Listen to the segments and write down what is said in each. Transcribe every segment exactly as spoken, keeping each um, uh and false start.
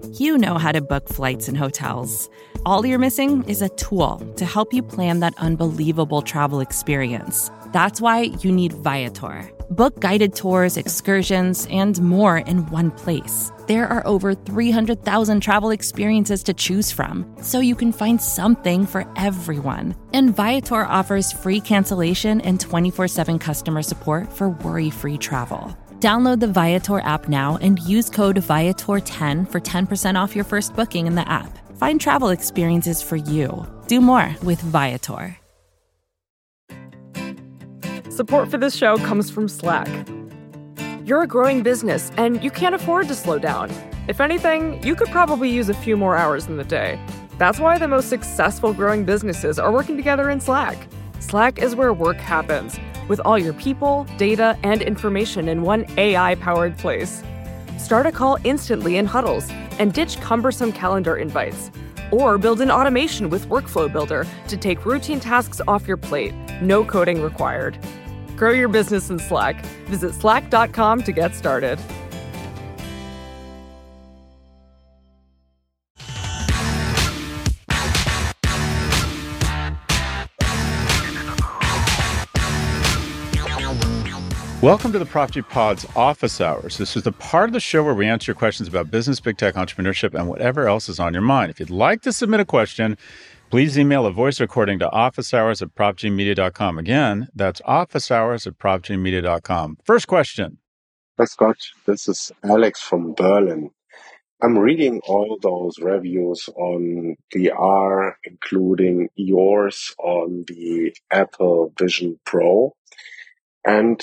You know how to book flights and hotels. All you're missing is a tool to help you plan that unbelievable travel experience. That's why you need Viator. Book guided tours, excursions, and more in one place. There are over three hundred thousand travel experiences to choose from, so you can find something for everyone. And Viator offers free cancellation and twenty-four seven customer support for worry-free travel. Download the Viator app now and use code Viator ten for ten percent off your first booking in the app. Find travel experiences for you. Do more with Viator. Support for this show comes from Slack. You're a growing business and you can't afford to slow down. If anything, you could probably use a few more hours in the day. That's why the most successful growing businesses are working together in Slack. Slack is where work happens, with all your people, data, and information in one A I-powered place. Start a call instantly in huddles and ditch cumbersome calendar invites. Or build an automation with Workflow Builder to take routine tasks off your plate. No coding required. Grow your business in Slack. Visit slack dot com to get started. Welcome to the Prop G Pod's Office Hours. This is the part of the show where we answer your questions about business, big tech, entrepreneurship, and whatever else is on your mind. If you'd like to submit a question, please email a voice recording to officehours at prop g media dot com. Again, that's officehours at prop g media dot com. First question. Hi, Scott. This is Alex from Berlin. I'm reading all those reviews on V R, including yours on the Apple Vision Pro. And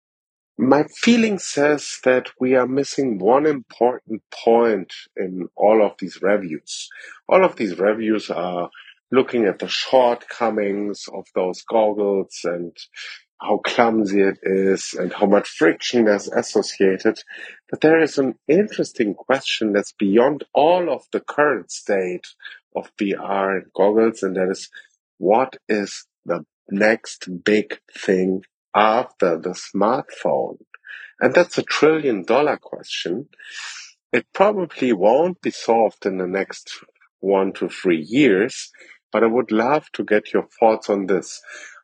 my feeling says that we are missing one important point in all of these reviews. All of these reviews are looking at the shortcomings of those goggles and how clumsy it is and how much friction is associated. But there is an interesting question that's beyond all of the current state of V R and goggles, and that is, what is the next big thing after the smartphone? And that's a trillion dollar question. It probably won't be solved in the next one to three years, but I would love to get your thoughts on this.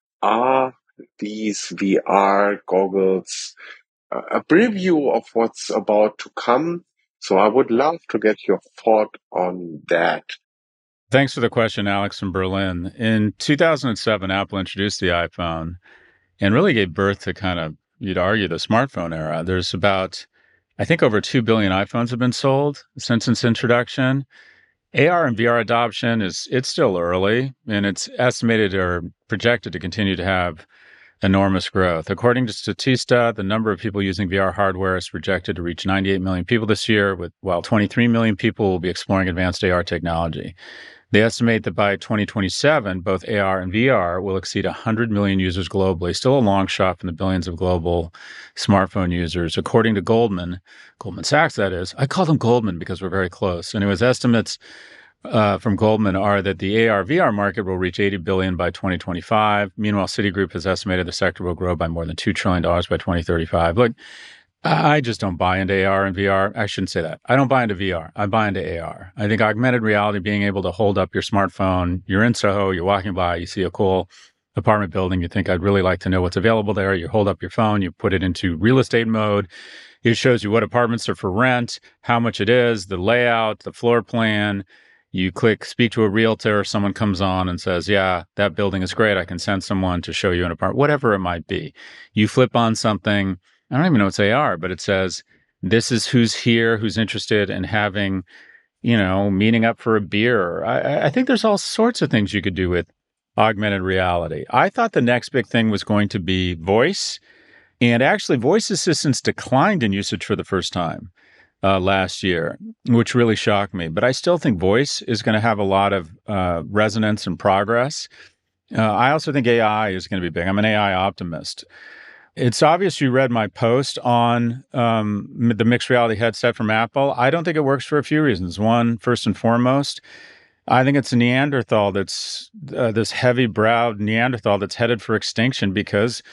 Are these V R goggles a preview of what's about to come? So I would love to get your thought on that. Thanks for the question, Alex from Berlin. In two thousand seven, Apple introduced the iPhone and really gave birth to kind of, you'd argue, the smartphone era. There's about, I think, over two billion iPhones have been sold since its introduction. A R and V R adoption is, it's still early, and it's estimated or projected to continue to have enormous growth. According to Statista, the number of people using V R hardware is projected to reach ninety-eight million people this year, with while twenty-three million people will be exploring advanced A R technology. They estimate that by twenty twenty-seven, both A R and V R will exceed one hundred million users globally, still a long shot from the billions of global smartphone users. According to Goldman, Goldman Sachs, that is. I call them Goldman because we're very close. Anyways, estimates uh, from Goldman are that the A R V R market will reach eighty billion dollars by twenty twenty-five. Meanwhile, Citigroup has estimated the sector will grow by more than two trillion dollars by twenty thirty-five. Look, I just don't buy into A R and V R. I shouldn't say that. I don't buy into V R. I buy into A R. I think augmented reality, being able to hold up your smartphone, you're in Soho, you're walking by, you see a cool apartment building, you think, I'd really like to know what's available there. You hold up your phone, you put it into real estate mode. It shows you what apartments are for rent, how much it is, the layout, the floor plan. You click speak to a realtor, someone comes on and says, yeah, that building is great. I can send someone to show you an apartment, whatever it might be. You flip on something, I don't even know it's A R, but it says, this is who's here, who's interested in having, you know, meeting up for a beer. I, I think there's all sorts of things you could do with augmented reality. I thought the next big thing was going to be voice. And actually, voice assistants declined in usage for the first time uh, last year, which really shocked me. But I still think voice is going to have a lot of uh, resonance and progress. Uh, I also think A I is going to be big. I'm an A I optimist. It's obvious you read my post on um, the mixed reality headset from Apple. I don't think it works for a few reasons. One, first and foremost, I think it's a Neanderthal that's uh, this heavy-browed Neanderthal that's headed for extinction because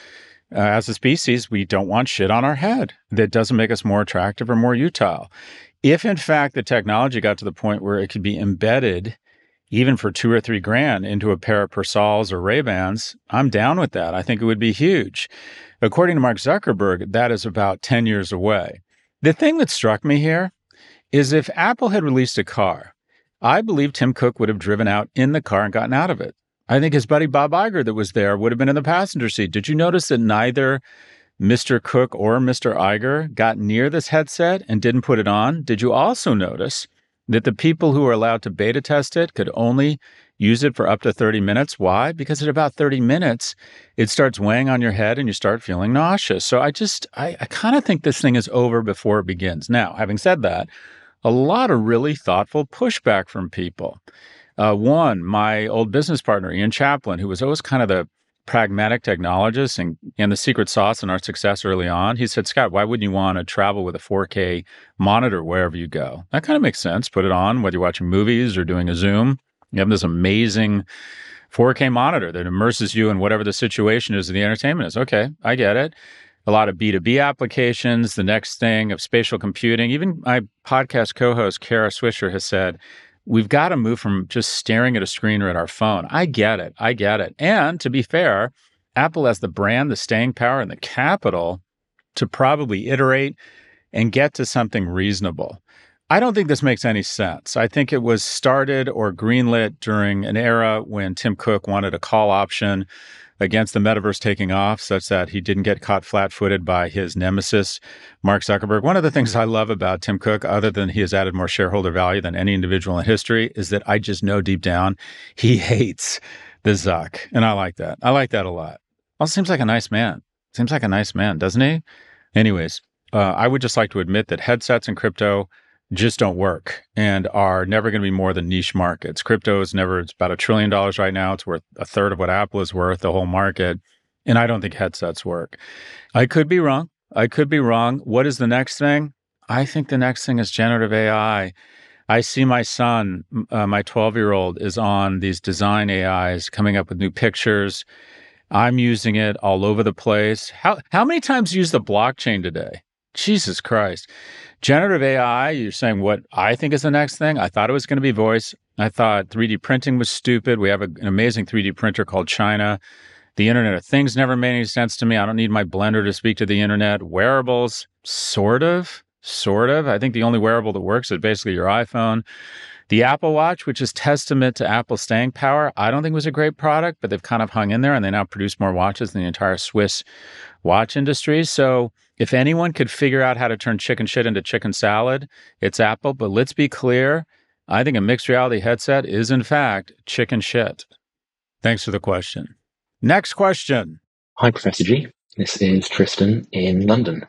Uh, as a species, we don't want shit on our head that doesn't make us more attractive or more utile. If, in fact, the technology got to the point where it could be embedded, even for two or three grand, into a pair of Persals or Ray-Bans, I'm down with that. I think it would be huge. According to Mark Zuckerberg, that is about ten years away. The thing that struck me here is if Apple had released a car, I believe Tim Cook would have driven out in the car and gotten out of it. I think his buddy Bob Iger that was there would have been in the passenger seat. Did you notice that neither Mister Cook or Mister Iger got near this headset and didn't put it on? Did you also notice that the people who were allowed to beta test it could only use it for up to thirty minutes? Why? Because at about thirty minutes, it starts weighing on your head and you start feeling nauseous. So I just, I, I kind of think this thing is over before it begins. Now, having said that, a lot of really thoughtful pushback from people. Uh, one, my old business partner, Ian Chaplin, who was always kind of the pragmatic technologist and, and the secret sauce in our success early on, he said, Scott, why wouldn't you want to travel with a four K monitor wherever you go? That kind of makes sense. Put it on, whether you're watching movies or doing a Zoom. You have this amazing four K monitor that immerses you in whatever the situation is that the entertainment is. Okay, I get it. A lot of B two B applications, the next thing of spatial computing. Even my podcast co-host, Kara Swisher, has said, we've got to move from just staring at a screen or at our phone. I get it. I get it. And to be fair, Apple has the brand, the staying power, and the capital to probably iterate and get to something reasonable. I don't think this makes any sense. I think it was started or greenlit during an era when Tim Cook wanted a call option against the metaverse taking off such that he didn't get caught flat-footed by his nemesis, Mark Zuckerberg. One of the things I love about Tim Cook, other than he has added more shareholder value than any individual in history, is that I just know deep down he hates the Zuck. And I like that. I like that a lot. Also seems like a nice man. Seems like a nice man, doesn't he? Anyways, uh, I would just like to admit that headsets and crypto just don't work and are never going to be more than niche markets. Crypto is never, it's about a trillion dollars right now. It's worth a third of what Apple is worth, the whole market. And I don't think headsets work. I could be wrong. I could be wrong. What is the next thing? I think the next thing is generative A I. I see my son, uh, my twelve-year-old, is on these design A Is coming up with new pictures. I'm using it all over the place. How, how many times do you use the blockchain today? Jesus Christ. Generative A I, you're saying what I think is the next thing? I thought it was going to be voice. I thought three D printing was stupid. We have a, an amazing three D printer called China. The Internet of Things never made any sense to me. I don't need my blender to speak to the internet. Wearables, sort of, sort of. I think the only wearable that works is basically your iPhone. The Apple Watch, which is testament to Apple's staying power, I don't think was a great product, but they've kind of hung in there and they now produce more watches than the entire Swiss watch industry. So if anyone could figure out how to turn chicken shit into chicken salad, it's Apple. But let's be clear, I think a mixed reality headset is, in fact, chicken shit. Thanks for the question. Next question. Hi, Professor G. This is Tristan in London.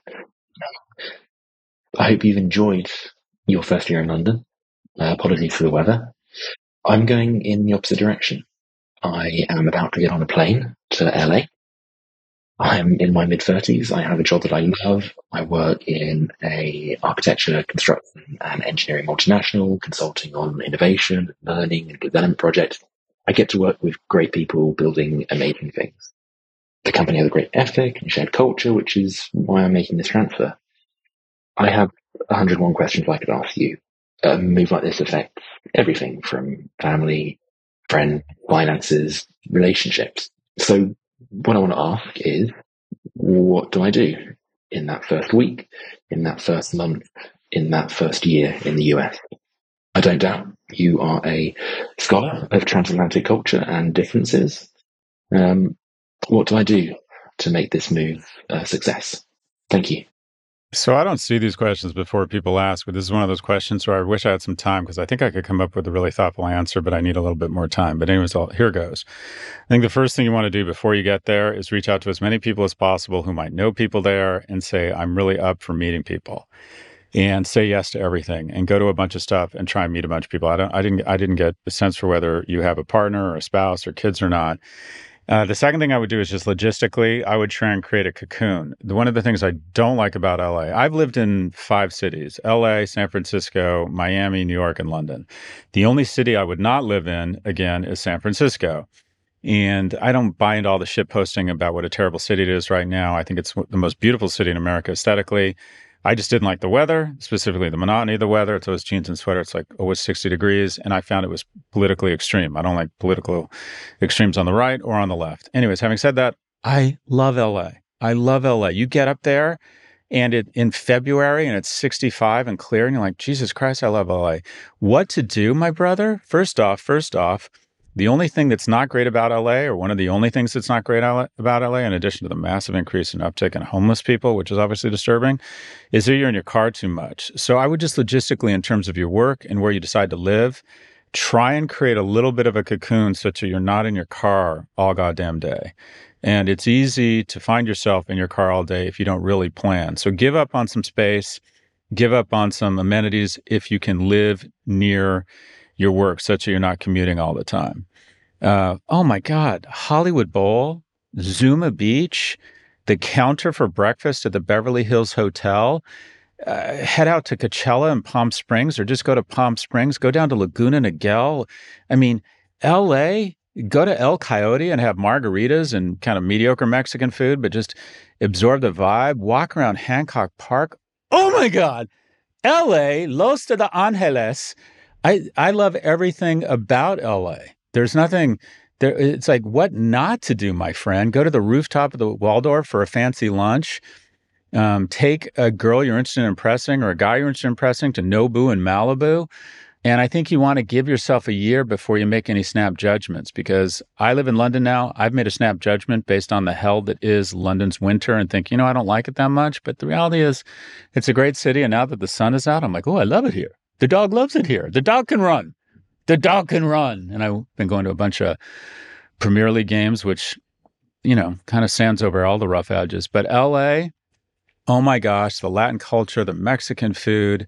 I hope you've enjoyed your first year in London. Uh, apologies for the weather. I'm going in the opposite direction. I am about to get on a plane to L A. I'm in my mid-thirties. I have a job that I love. I work in a architecture, construction, and engineering multinational, consulting on innovation, learning, and development projects. I get to work with great people building amazing things. The company has a great ethic and shared culture, which is why I'm making this transfer. I have one hundred one questions I could ask you. A move like this affects everything from family, friends, finances, relationships. So what I want to ask is, what do I do in that first week, in that first month, in that first year in the U S? I don't doubt you are a scholar of transatlantic culture and differences. Um, what do I do to make this move a success? Thank you. So I don't see these questions before people ask, but this is one of those questions where I wish I had some time because I think I could come up with a really thoughtful answer, but I need a little bit more time. But anyways, I'll, here goes. I think the first thing you want to do before you get there is reach out to as many people as possible who might know people there and say, I'm really up for meeting people, and say yes to everything and go to a bunch of stuff and try and meet a bunch of people. I don't, I didn't, I didn't get a sense for whether you have a partner or a spouse or kids or not. Uh, the second thing I would do is just logistically, I would try and create a cocoon. One of the things I don't like about L A, I've lived in five cities, L A, San Francisco, Miami, New York, and London. The only city I would not live in, again, is San Francisco. And I don't buy into all the shit posting about what a terrible city it is right now. I think it's the most beautiful city in America aesthetically. I just didn't like the weather, specifically the monotony of the weather. It's always jeans and sweater. It's like always sixty degrees. And I found it was politically extreme. I don't like political extremes on the right or on the left. Anyways, having said that, I love L A. I love L A. You get up there and it in February and it's sixty-five and clear and you're like, Jesus Christ, I love L A. What to do, my brother? First off, first off, the only thing that's not great about L A, or one of the only things that's not great about L A, in addition to the massive increase in uptick in homeless people, which is obviously disturbing, is that you're in your car too much. So I would just logistically, in terms of your work and where you decide to live, try and create a little bit of a cocoon such that you're not in your car all goddamn day. And it's easy to find yourself in your car all day if you don't really plan. So give up on some space, give up on some amenities if you can live near your work such that you're not commuting all the time. Uh, oh my God, Hollywood Bowl, Zuma Beach, the counter for breakfast at the Beverly Hills Hotel, uh, head out to Coachella and Palm Springs, or just go to Palm Springs, go down to Laguna Niguel. I mean, L A, go to El Coyote and have margaritas and kind of mediocre Mexican food, but just absorb the vibe, walk around Hancock Park. Oh my God, L A, Los de Angeles. I, I love everything about L A. There's nothing there. It's like, what not to do, my friend? Go to the rooftop of the Waldorf for a fancy lunch. Um, take a girl you're interested in impressing or a guy you're interested in impressing to Nobu in Malibu. And I think you want to give yourself a year before you make any snap judgments, because I live in London now. I've made a snap judgment based on the hell that is London's winter and think, you know, I don't like it that much. But the reality is it's a great city. And now that the sun is out, I'm like, oh, I love it here. The dog loves it here. The dog can run. The dog can run. And I've been going to a bunch of Premier League games, which, you know, kind of sands over all the rough edges. But L A, oh my gosh, the Latin culture, the Mexican food,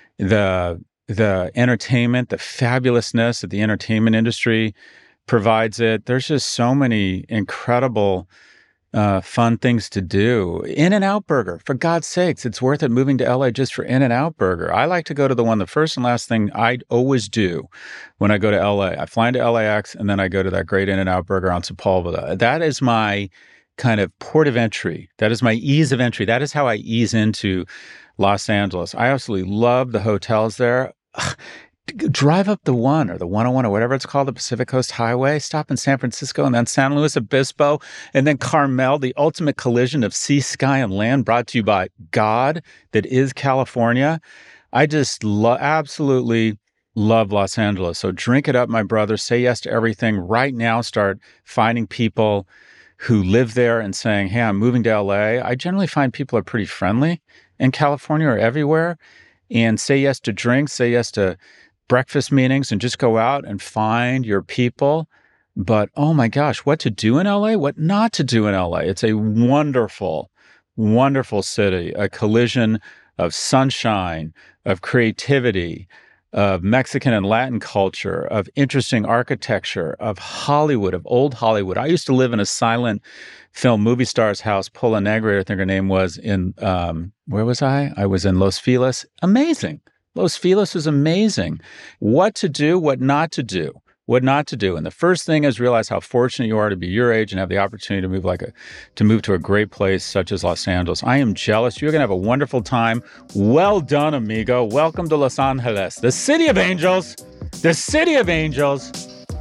the the entertainment, the fabulousness that the entertainment industry provides it. There's just so many incredible Uh, fun things to do. In-N-Out Burger, for God's sakes, it's worth it moving to L A just for In-N-Out Burger. I like to go to the one, the first and last thing I always do when I go to L A. I fly into L A X and then I go to that great In-N-Out Burger on Sepulveda. That is my kind of port of entry. That is my ease of entry. That is how I ease into Los Angeles. I absolutely love the hotels there. Ugh. Drive up the one or the one oh one or whatever it's called, the Pacific Coast Highway, stop in San Francisco and then San Luis Obispo and then Carmel, the ultimate collision of sea, sky, and land, brought to you by God that is California. I just lo- absolutely love Los Angeles. So drink it up, my brother. Say yes to everything right now. Start finding people who live there and saying, hey, I'm moving to L A. I generally find people are pretty friendly in California or everywhere. And say yes to drinks, say yes to breakfast meetings, and just go out and find your people. But oh my gosh, what to do in L A? What not to do in L A? It's a wonderful, wonderful city, a collision of sunshine, of creativity, of Mexican and Latin culture, of interesting architecture, of Hollywood, of old Hollywood. I used to live in a silent film movie star's house, Pola Negra, I think her name was, in, um, where was I? I was in Los Feliz. Amazing. Los Feliz is amazing. What to do, what not to do, what not to do. And the first thing is realize how fortunate you are to be your age and have the opportunity to move like a, to move to a great place such as Los Angeles. I am jealous. You're going to have a wonderful time. Well done, amigo. Welcome to Los Angeles, the city of angels, the city of angels.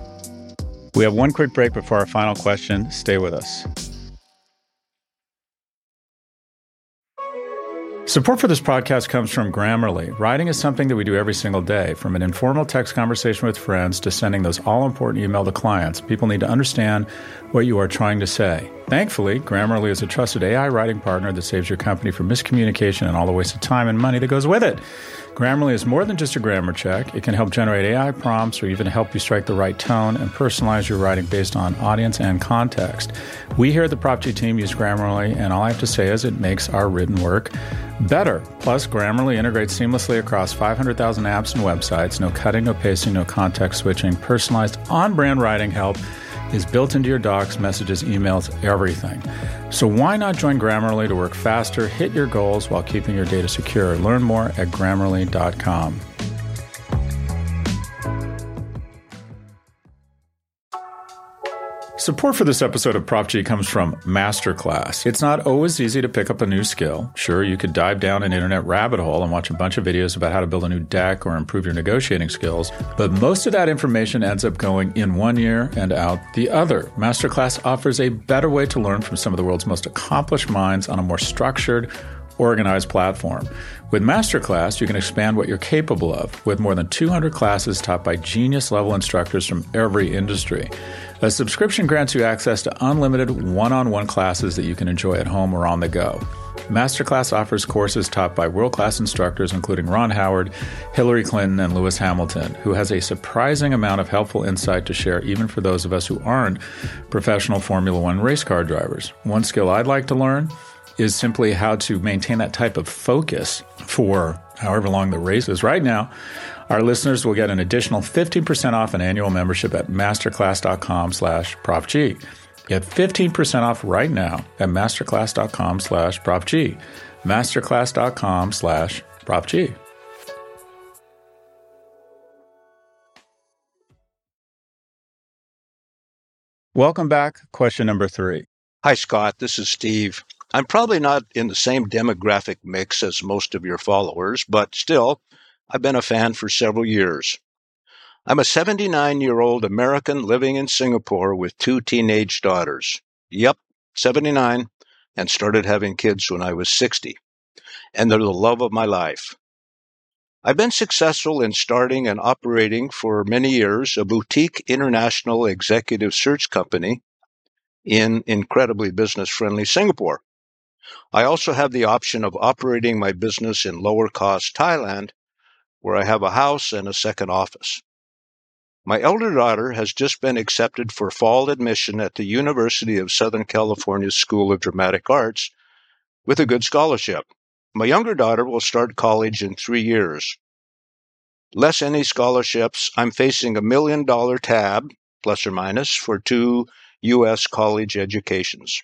We have one quick break before our final question. Stay with us. Support for this podcast comes from Grammarly. Writing is something that we do every single day, from an informal text conversation with friends to sending those all-important email to clients. People need to understand what you are trying to say. Thankfully, Grammarly is a trusted A I writing partner that saves your company from miscommunication and all the waste of time and money that goes with it. Grammarly is more than just a grammar check. It can help generate A I prompts or even help you strike the right tone and personalize your writing based on audience and context. We here at the Prop G team use Grammarly, and all I have to say is it makes our written work better. Plus, Grammarly integrates seamlessly across five hundred thousand apps and websites. No cutting, no pasting, no context switching. Personalized on-brand writing help is built into your docs, messages, emails, everything. So why not join Grammarly to work faster, hit your goals while keeping your data secure? Learn more at Grammarly dot com. Support for this episode of Prop G comes from Masterclass. It's not always easy to pick up a new skill. Sure, you could dive down an internet rabbit hole and watch a bunch of videos about how to build a new deck or improve your negotiating skills, but most of that information ends up going in one ear and out the other. Masterclass offers a better way to learn from some of the world's most accomplished minds on a more structured, organized platform. With Masterclass, you can expand what you're capable of with more than two hundred classes taught by genius-level instructors from every industry. A subscription grants you access to unlimited one-on-one classes that you can enjoy at home or on the go. Masterclass offers courses taught by world-class instructors including Ron Howard, Hillary Clinton, and Lewis Hamilton, who has a surprising amount of helpful insight to share even for those of us who aren't professional Formula One race car drivers. One skill I'd like to learn is simply how to maintain that type of focus for however long the race is. Right now, our listeners will get an additional fifteen percent off an annual membership at masterclass.com slash PropG. Get fifteen percent off right now at masterclass.com slash PropG. Masterclass.com slash PropG. Welcome back. Question number three. Hi, Scott. This is Steve. I'm probably not in the same demographic mix as most of your followers, but still, I've been a fan for several years. I'm a seventy-nine-year-old American living in Singapore with two teenage daughters. Yep, seventy-nine, and started having kids when I was sixty. And they're the love of my life. I've been successful in starting and operating for many years a boutique international executive search company in incredibly business-friendly Singapore. I also have the option of operating my business in lower-cost Thailand, where I have a house and a second office. My elder daughter has just been accepted for fall admission at the University of Southern California School of Dramatic Arts with a good scholarship. My younger daughter will start college in three years. Less any scholarships, I'm facing a million-dollar tab, plus or minus, for two U S college educations.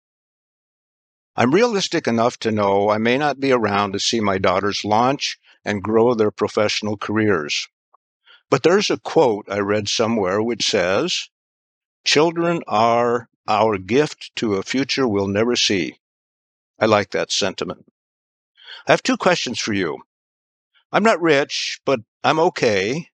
I'm realistic enough to know I may not be around to see my daughters launch and grow their professional careers. But there's a quote I read somewhere which says, "Children are our gift to a future we'll never see." I like that sentiment. I have two questions for you. I'm not rich, but I'm okay.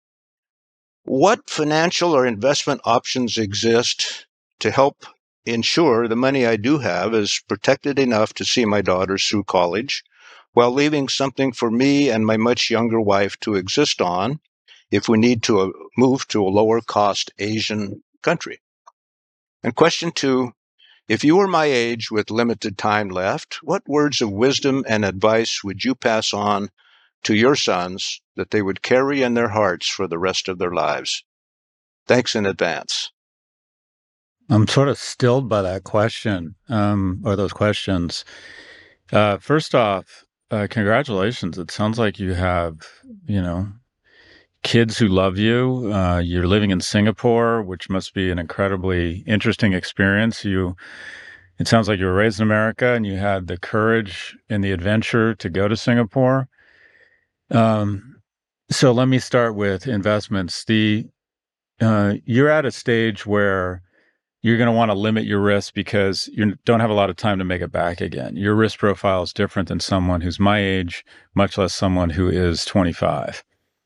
What financial or investment options exist to help ensure the money I do have is protected enough to see my daughters through college, while leaving something for me and my much younger wife to exist on if we need to uh, move to a lower-cost Asian country? And question two, if you were my age with limited time left, what words of wisdom and advice would you pass on to your sons that they would carry in their hearts for the rest of their lives? Thanks in advance. I'm sort of stilled by that question, um, or those questions. Uh, first off, uh, congratulations. It sounds like you have, you know, kids who love you. Uh, you're living in Singapore, which must be an incredibly interesting experience. You, it sounds like you were raised in America and you had the courage and the adventure to go to Singapore. Um, so let me start with investments. The uh, you're at a stage where you're going to want to limit your risk because you don't have a lot of time to make it back again. Your risk profile is different than someone who's my age, much less someone who is twenty-five.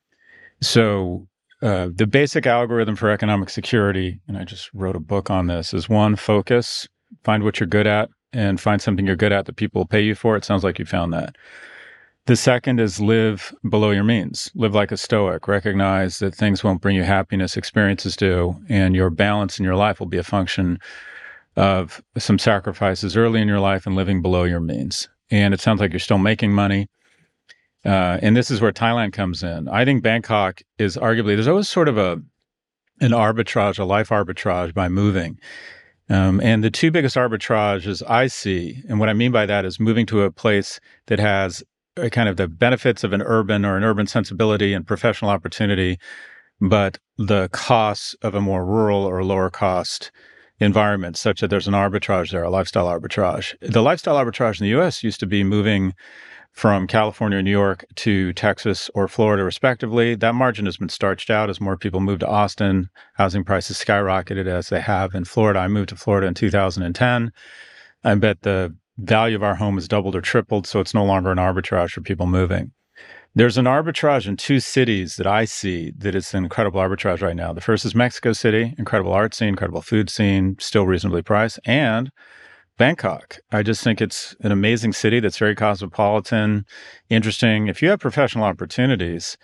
So uh, the basic algorithm for economic security, and I just wrote a book on this, is one, focus, find what you're good at, and find something you're good at that people will pay you for. It sounds like you found that. The second is live below your means. Live like a stoic. Recognize that things won't bring you happiness, experiences do, and your balance in your life will be a function of some sacrifices early in your life and living below your means. And it sounds like you're still making money. Uh, and this is where Thailand comes in. I think Bangkok is arguably, there's always sort of a an arbitrage, a life arbitrage by moving. Um, and the two biggest arbitrages I see, and what I mean by that is moving to a place that has kind of the benefits of an urban or an urban sensibility and professional opportunity, but the costs of a more rural or lower cost environment, such that there's an arbitrage there, a lifestyle arbitrage. The lifestyle arbitrage in the U S used to be moving from California or New York to Texas or Florida, respectively. That margin has been starched out as more people move to Austin. Housing prices skyrocketed as they have in Florida. I moved to Florida in two thousand ten. I bet the value of our home has doubled or tripled, so it's no longer an arbitrage for people moving. There's an arbitrage in two cities that I see that is an incredible arbitrage right now. The first is Mexico City, incredible art scene, incredible food scene, still reasonably priced, and Bangkok. I just think it's an amazing city that's very cosmopolitan, interesting. If you have professional opportunities,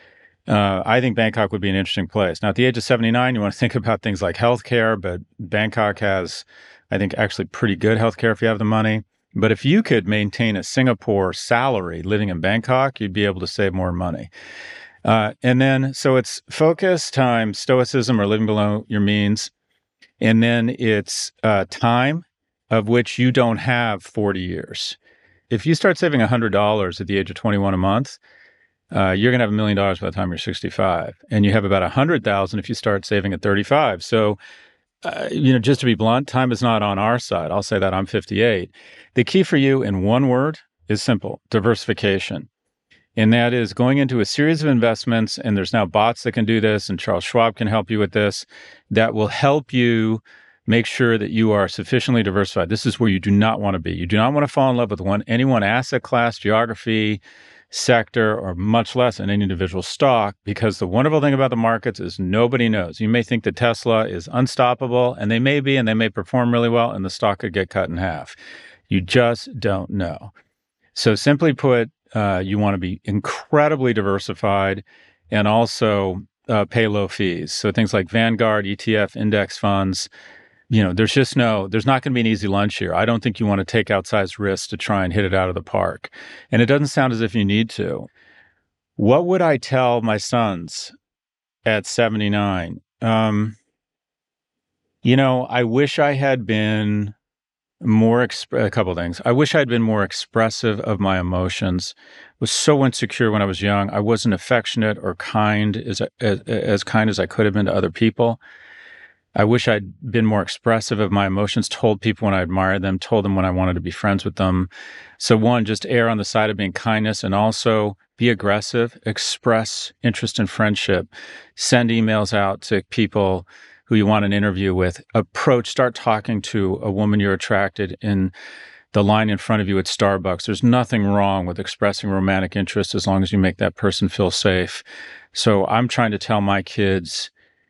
uh, I think Bangkok would be an interesting place. Now, at the age of seventy-nine, you want to think about things like healthcare, but Bangkok has, I think, actually pretty good healthcare if you have the money. But if you could maintain a Singapore salary living in Bangkok, you'd be able to save more money. Uh, and then, so it's focus, time, stoicism, or living below your means. And then it's uh, time, of which you don't have forty years. If you start saving one hundred dollars at the age of twenty-one a month, uh, you're going to have a million dollars by the time you're sixty-five. And you have about one hundred thousand if you start saving at thirty-five. So, uh, you know, just to be blunt, time is not on our side. I'll say that I'm fifty-eight. The key for you in one word is simple: diversification. And that is going into a series of investments, and there's now bots that can do this, and Charles Schwab can help you with this, that will help you make sure that you are sufficiently diversified. This is where you do not want to be. You do not want to fall in love with one any one asset class, geography, sector, or much less in any individual stock, because the wonderful thing about the markets is nobody knows. You may think that Tesla is unstoppable, and they may be, and they may perform really well, and the stock could get cut in half. You just don't know. So simply put, uh, you want to be incredibly diversified and also uh, pay low fees. So things like Vanguard, E T F, index funds. You know, there's just no, there's not going to be an easy lunch here. I don't think you want to take outsized risks to try and hit it out of the park. And it doesn't sound as if you need to. What would I tell my sons at seventy-nine? Um, you know, I wish I had been more, exp- a couple of things. I wish I'd been more expressive of my emotions. I was so insecure when I was young. I wasn't affectionate or kind, as, as, as kind as I could have been to other people. I wish I'd been more expressive of my emotions, told people when I admired them, told them when I wanted to be friends with them. So one, just err on the side of being kindness, and also be aggressive, express interest in friendship, send emails out to people who you want an interview with, approach, start talking to a woman you're attracted in the line in front of you at Starbucks. There's nothing wrong with expressing romantic interest as long as you make that person feel safe. So I'm trying to tell my kids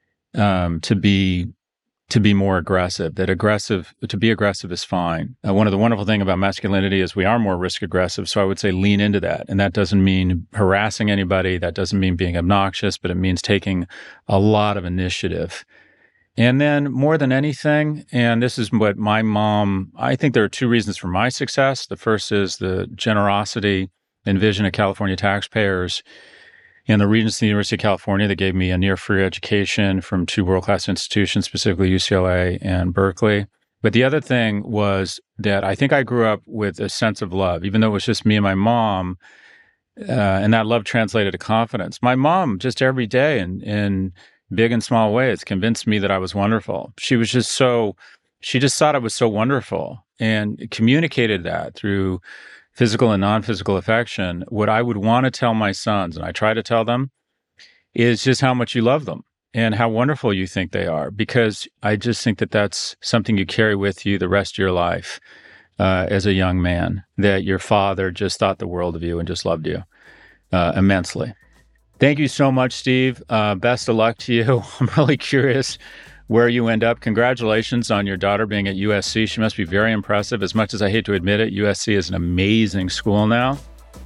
Um, to be to be more aggressive, that aggressive, to be aggressive is fine. Uh, one of the wonderful things about masculinity is we are more risk aggressive. So I would say lean into that. And that doesn't mean harassing anybody. That doesn't mean being obnoxious, but it means taking a lot of initiative. And then more than anything, and this is what my mom, I think there are two reasons for my success. The first is the generosity and vision of California taxpayers and the Regents of the University of California that gave me a near free education from two world-class institutions, specifically U C L A and Berkeley. But the other thing was that I think I grew up with a sense of love, even though it was just me and my mom, uh, and that love translated to confidence. My mom, just every day in, in big and small ways, convinced me that I was wonderful. She was just so, she just thought I was so wonderful and communicated that through physical and non-physical affection. What I would want to tell my sons, and I try to tell them, is just how much you love them and how wonderful you think they are, because I just think that that's something you carry with you the rest of your life uh, as a young man, that your father just thought the world of you and just loved you uh, immensely. Thank you so much, Steve. Uh, best of luck to you. I'm really curious where you end up. Congratulations on your daughter being at U S C. She must be very impressive. As much as I hate to admit it, U S C is an amazing school now.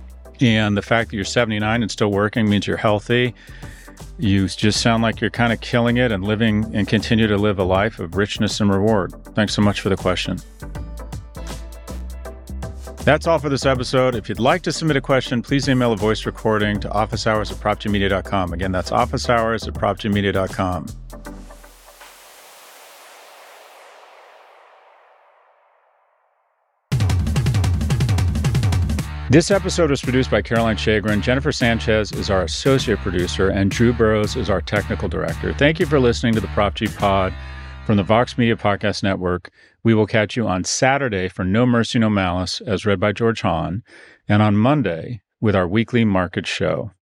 And the fact that you're seventy-nine and still working means you're healthy. You just sound like you're kind of killing it and living and continue to live a life of richness and reward. Thanks so much for the question. That's all for this episode. If you'd like to submit a question, please email a voice recording to office hours at prop g media dot com. Again, that's office hours at prop g media dot com. This episode was produced by Caroline Shagrin. Jennifer Sanchez is our associate producer, and Drew Burrows is our technical director. Thank you for listening to the Prop G Pod. From the Vox Media Podcast Network, we will catch you on Saturday for No Mercy, No Malice, as read by George Hahn, and on Monday with our weekly market show.